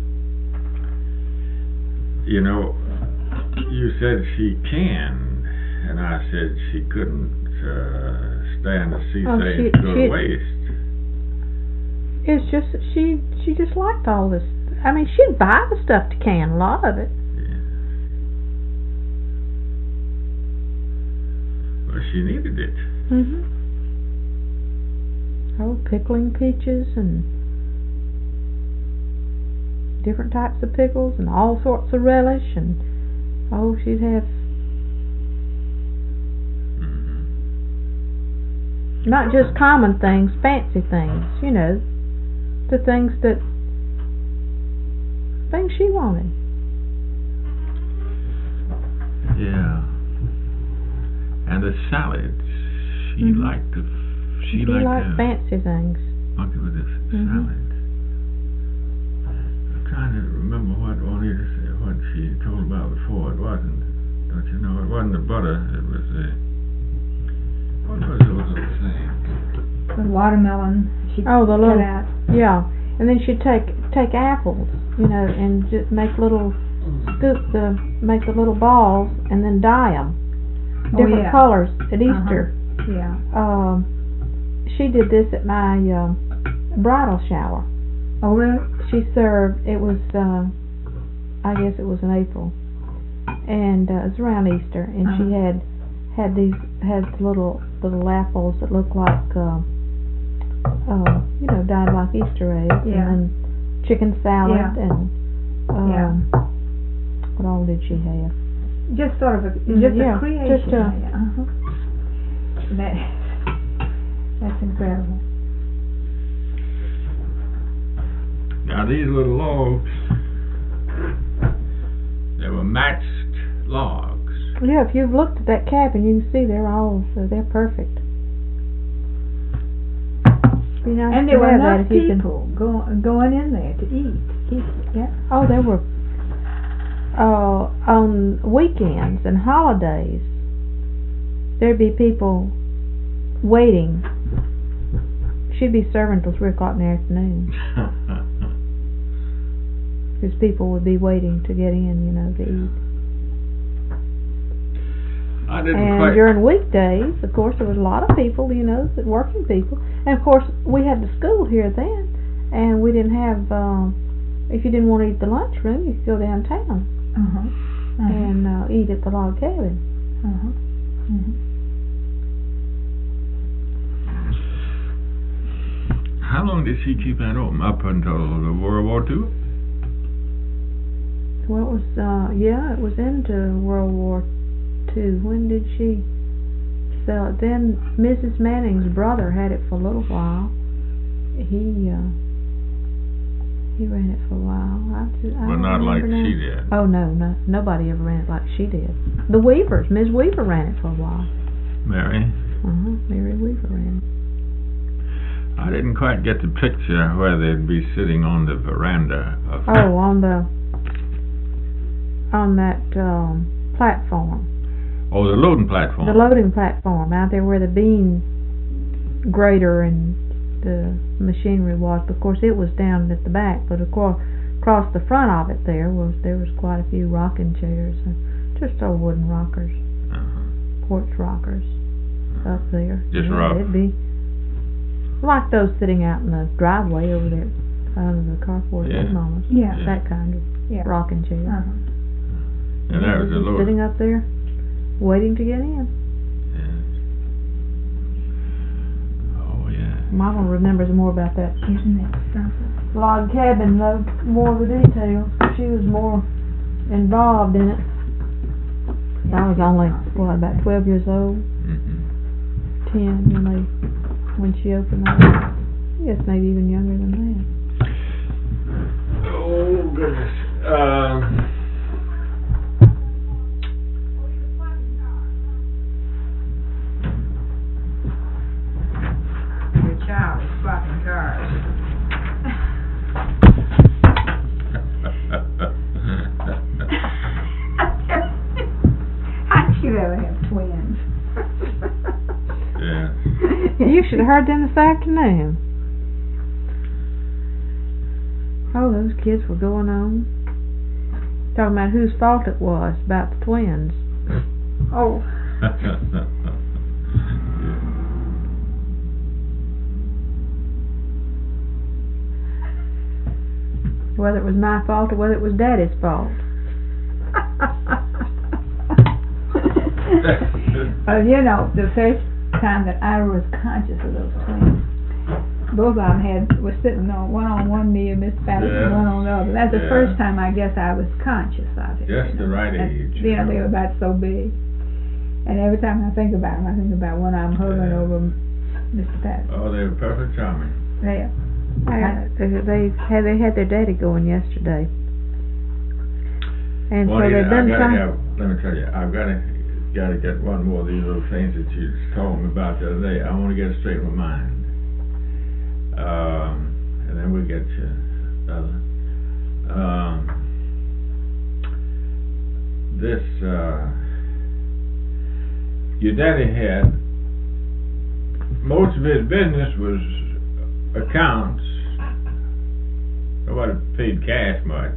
You know, you said she canned and I said she couldn't uh, stand to see Oh, things she- go she- to waste. It's just that she she just liked all this. I mean, she'd buy the stuff to can, a lot of it. Yeah. Well, she needed it. Mhm. Oh, pickling peaches and different types of pickles and all sorts of relish, and oh, she'd have Mm-hmm. not just common things, fancy things, you know, the things that things she wanted. Yeah. And the salads, she Mhm. liked the. She, She liked liked the fancy things. monkey with the Mhm. salad. I'm trying to remember what Juanita said, what she told about before. It wasn't, don't you know? It wasn't the butter. It was the. What was those little things? The watermelon, she Oh, the cut little out. yeah, and then she'd take take apples, you know, and just make little scoop the make the little balls and then dye them Oh, different yeah. colors at Easter. Yeah. Um, she did this at my um, bridal shower. Oh, really? She served. It was, uh, I guess it was in April, and uh, it was around Easter, and she Uh-huh. had had these had little little apples that looked like, uh, uh, you know, dyed like Easter eggs, Yeah. and then chicken salad, Yeah. and um, Yeah. what all did she have? Just sort of a, Mm, just yeah, a creation. just a- yeah. Uh-huh. That, that's incredible. Now these little logs, they were matched logs. Yeah, if you've looked at that cabin, you can see they're all so they're perfect. Be nice And to there were have that enough if you can. people go, going in there to eat. Eat, Yeah. Oh, there were uh, on weekends and holidays. There'd be people waiting. She'd be serving till three o'clock in the afternoon because people would be waiting to get in, you know, to eat. I didn't And quite. during weekdays, of course, there was a lot of people, you know, that working people. And of course, we had the school here then, and we didn't have. Um, if you didn't want to eat the lunchroom, you could go downtown Uh-huh. Uh-huh. and uh, eat at the log cabin. Uh-huh. Mhm. How long did she keep that open? Up until the World War Two? Well, it was, uh, yeah, it was into World War Two. When did she sell it? Then Missus Manning's brother had it for a little while. He, uh, he ran it for a while. I, just, I But don't not like remember now. she did. Oh, no, no, nobody ever ran it like she did. The Weavers, Miss Weaver ran it for a while. Mary? Uh-huh, Mary Weaver ran it. I didn't quite get the picture where they'd be sitting on the veranda of Oh, on the, on that, um, platform. oh, the loading platform. The loading platform out there where the bean grater and the machinery was. Of course, it was down at the back, but of course, across the front of it there was there was quite a few rocking chairs, and just old wooden rockers, Uh-huh. porch rockers up there. Just yeah, rock. It'd be like those sitting out in the driveway over there under the carport. Yeah. Those mamas. Yeah. Yeah. That kind of Yeah. rocking chair. Uh-huh. And that was the just load. sitting up there, waiting to get in. Yes. Oh, yeah. Mama remembers more about that Isn't it something? log cabin, though, more of the details. She was more involved in it. I was only, what, about twelve years old, Mm-hmm. ten when they, when she opened that. I guess maybe even younger than that. Oh, goodness. Um... Your child is swapping cars. How'd you ever have twins? Yeah. You should have heard them this afternoon. Oh, those kids were going on. Talking about whose fault it was, about the twins. Oh, Whether it was my fault or whether it was Daddy's fault. Well, you know, the first time that I was conscious of those twins, both of them had was sitting on one on one knee and Miss Patterson Yeah. one on the other. That's the Yeah. first time I guess I was conscious of it. Just you the know. right And, age. You know, they were about so big. And every time I think about them, I think about one of them hovering Yeah. over Mister Patterson. Oh, they were perfect charming. Yeah. I, they had they had their daddy going yesterday, and so Juanita, they've I been gotta trying. have, let me tell you, I've gotta, gotta get one more of these little things that you told me about the other day. I wanna get it straight in my mind. Um, and then we'll get you the other. Um, this, uh, your daddy had, most of his business was accounts. Nobody paid cash much.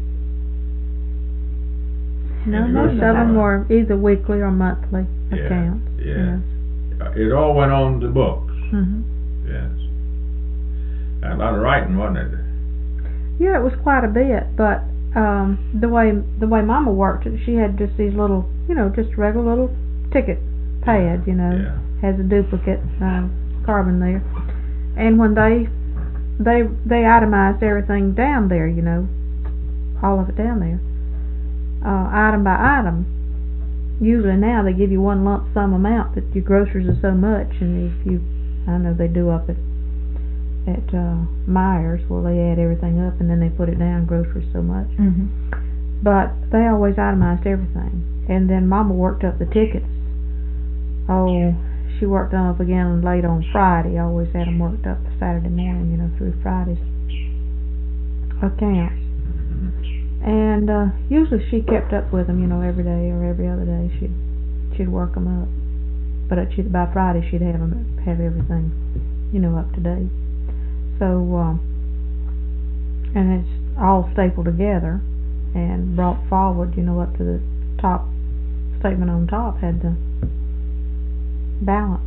No, And most yours of them was- were either weekly or monthly Yeah, accounts. yeah. Uh, It all went on the books. hmm Yes. A lot of writing, wasn't it? Yeah, it was quite a bit, but um, the way the way Mama worked it, she had just these little, you know, just regular little ticket pad, you know, Yeah. has a duplicate uh, carbon there, and when they they they itemized everything down there, you know, all of it down there, uh, item by item. Usually now they give you one lump sum amount that your groceries are so much, and if you, I know they do up at at uh, Myers, well they add everything up and then they put it down, groceries so much. Mm-hmm. But they always itemized everything, and then Mama worked up the tickets. Oh, she worked them up again late on Friday. Always had them worked up Saturday morning, you know, through Friday's accounts. And uh, usually she kept up with them, you know, every day or every other day. She'd she'd work them up, but at, she, by Friday she'd have them have everything, you know, up to date. So, um, and it's all stapled together and brought forward, you know, up to the top statement on top had the balance.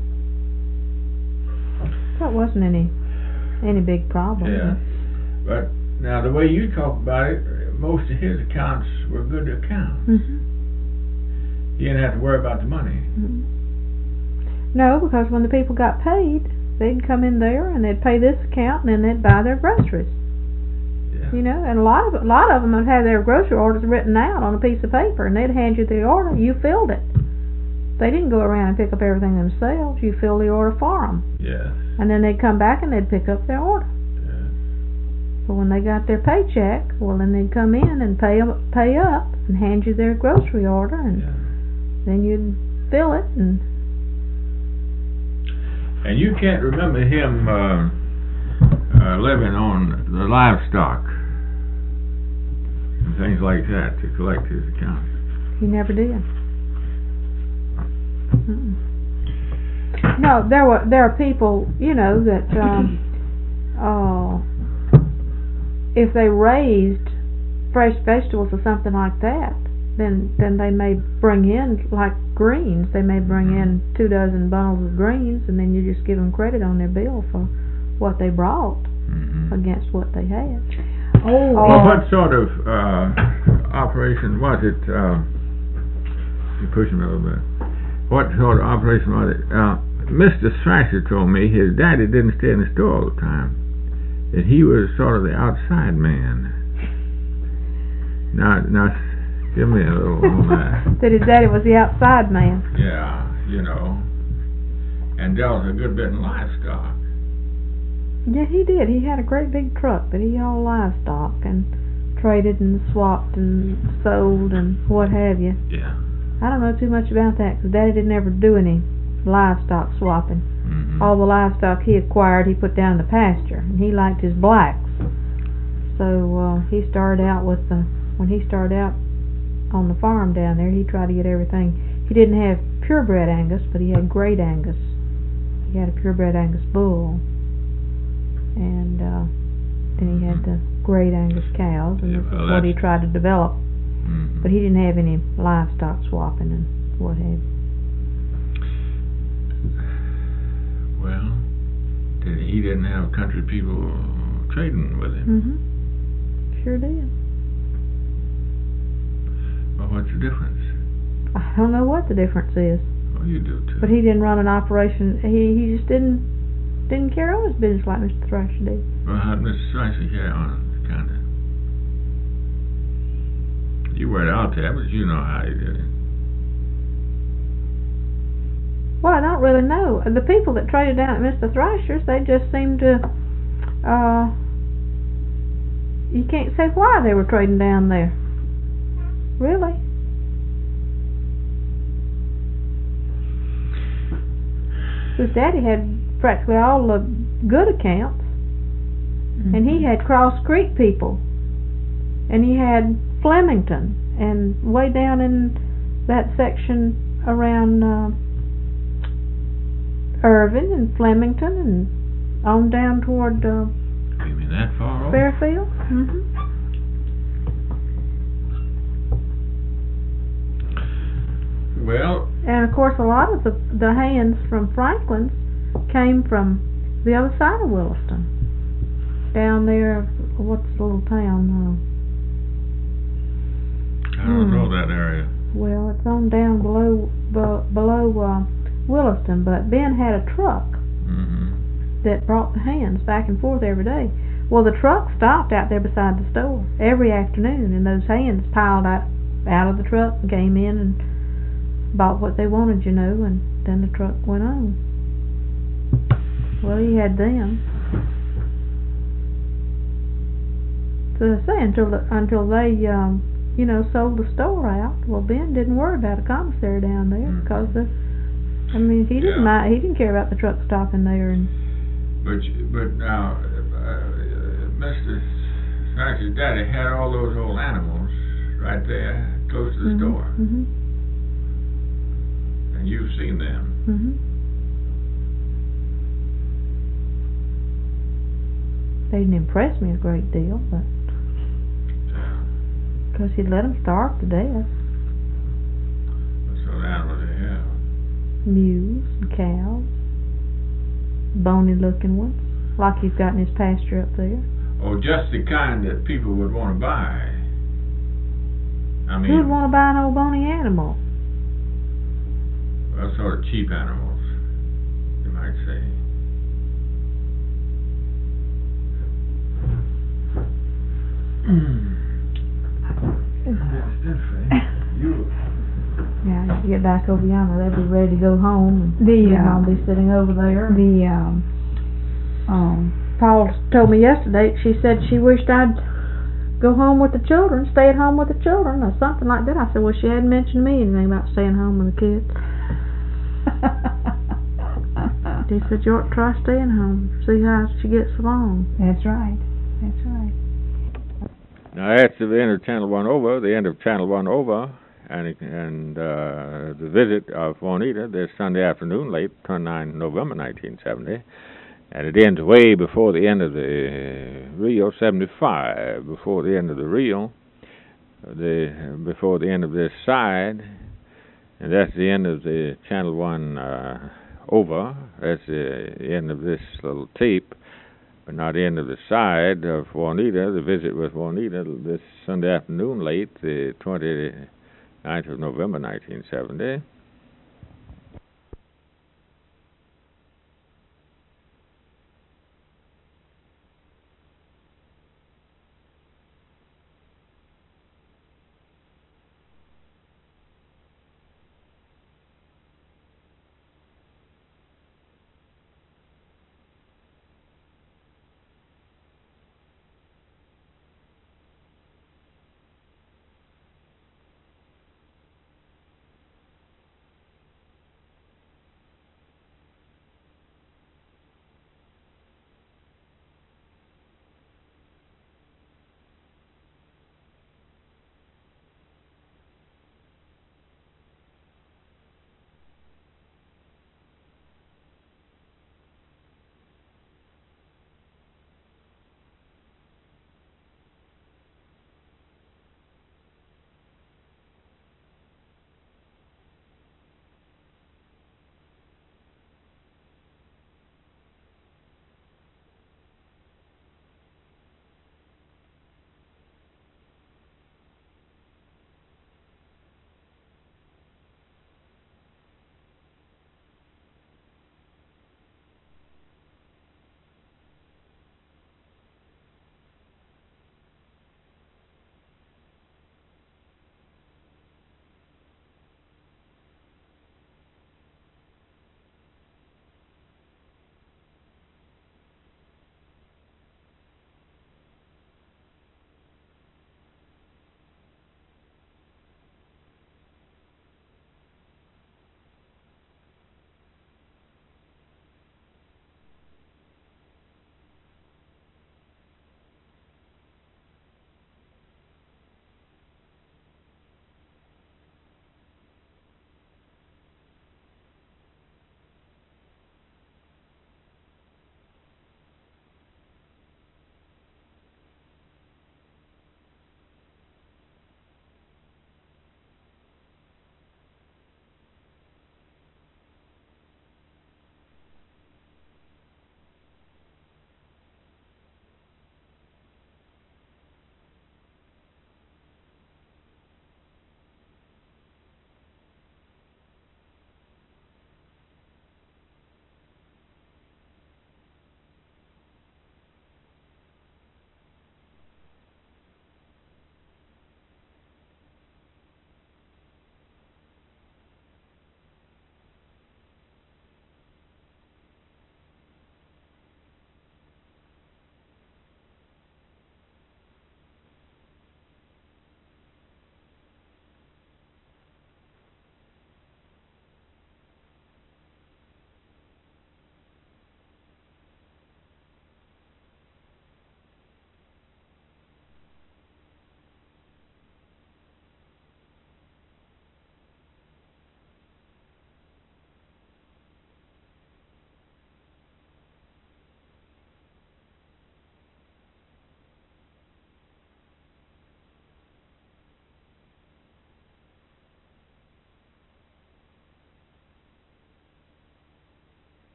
So it wasn't any any big problem. Yeah. But now the way you talk about it, most of his accounts were good accounts. Mm-hmm. He didn't have to worry about the money. Mm-hmm. No, because when the people got paid, they'd come in there and they'd pay this account and then they'd buy their groceries. Yeah. You know, and a lot of a lot of them would have their grocery orders written out on a piece of paper, and they'd hand you the order. You filled it. They didn't go around and pick up everything themselves. You filled the order for them, Yes. and then they'd come back and they'd pick up their order. Yeah. But when they got their paycheck, well, then they'd come in and pay up, pay up, and hand you their grocery order, and Yeah. then you'd fill it. And And you can't remember him uh, uh, living on the livestock and things like that to collect his accounts. he never did. Mm-mm. No, there were there are people, you know, that um, uh, if they raised fresh vegetables or something like that, then then they may bring in like greens. They may bring in two dozen bundles of greens, and then you just give them credit on their bill for what they brought Mm-hmm. against what they had. Oh, Oh. Well, what sort of uh, operation was it? Uh, you push him a little bit. What sort of operation was it? Uh, Mister Thrasher told me his daddy didn't stay in the store all the time, that he was sort of the outside man. Now, now, give me a little on that. That his daddy was the outside man. Yeah, you know, and dealt a good bit in livestock. Yeah, he did. He had a great big truck that he hauled livestock and traded and swapped and sold and what have you. Yeah. I don't know too much about that because Daddy didn't ever do any livestock swapping. Mm-hmm. All the livestock he acquired, he put down in the pasture, and he liked his blacks. So uh, he started out with the when he started out on the farm down there, he tried to get everything. He didn't have purebred Angus, but he had great Angus. He had a purebred Angus bull, and uh, then he had the great Angus cows, and Yeah, this well, is what he that's- tried to develop. Mm-hmm. But he didn't have any livestock swapping and what have you. Well, did, he didn't have country people trading with him. Mhm. Sure did. Well, what's the difference? I don't know what the difference is, Well, you do too. but he didn't run an operation. He he just didn't didn't carry on his business like Mister Thrasher did. Well, how'd Mister Thrasher carry on, kind of? You weren't out there, but you know how he did it. Well, I don't really know. The people that traded down at Mister Thrasher's, they just seemed to, uh, you can't say why they were trading down there. Really? His daddy had practically all the good accounts, mm-hmm. and he had Cross Creek people, and he had Flemington, and way down in that section around uh, Irving and Flemington, and on down toward uh, you mean that far off? Fairfield. Mm-hmm. Well, and of course a lot of the the hands from Franklin's came from the other side of Williston, down there. What's the little town? Uh, I don't hmm. know that area. Well, it's on down below be, below uh, Williston. But Ben had a truck mm-hmm. that brought the hands back and forth every day. Well, the truck stopped out there beside the store every afternoon, and those hands piled out out of the truck and came in and bought what they wanted, you know, and then the truck went on. Well, he had them. So I say, until the, until they, um, you know, sold the store out. Well, Ben didn't worry about a commissary down there mm-hmm. because the, I mean, he didn't yeah. mind, he didn't care about the truck stopping there. And but but now, uh, Mister Thrasher's daddy had all those old animals right there close to the mm-hmm. store. Mm-hmm. And you've seen them. Mm-hmm. They didn't impress me a great deal, but because he'd let them starve to death. What sort of animals they have? Mules and cows, bony looking ones, like he's got in his pasture up there. Oh, just the kind that people would want to buy. I mean, who'd want to buy an old bony animal? Well, sort of cheap animals, you might say. you. Yeah, you get back over yonder, they'll be ready to go home, and the uh, uh, I'll be sitting over there. The um, um, Paul told me yesterday. She said she wished I'd go home with the children, stay at home with the children, or something like that. I said, well, she hadn't mentioned to me anything about staying home with the kids. He said, you ought to try staying home, see how she gets along. That's right. That's right. Now, after the end of Channel One Over, the end of Channel One Over, and and uh, the visit of Juanita this Sunday afternoon, late twenty-ninth November nineteen seventy, and it ends way before the end of the Rio seventy-five, before the end of the Rio, the before the end of this side, and that's the end of the Channel One uh, Over. That's the end of this little tape. But not the end of the side of Juanita, the visit with Juanita this Sunday afternoon late, the twenty-ninth of November nineteen seventy.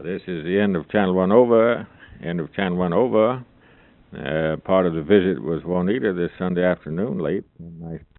this is the end of Channel One Over. End of Channel One Over. Uh, part of the visit was Juanita this Sunday afternoon late. Nice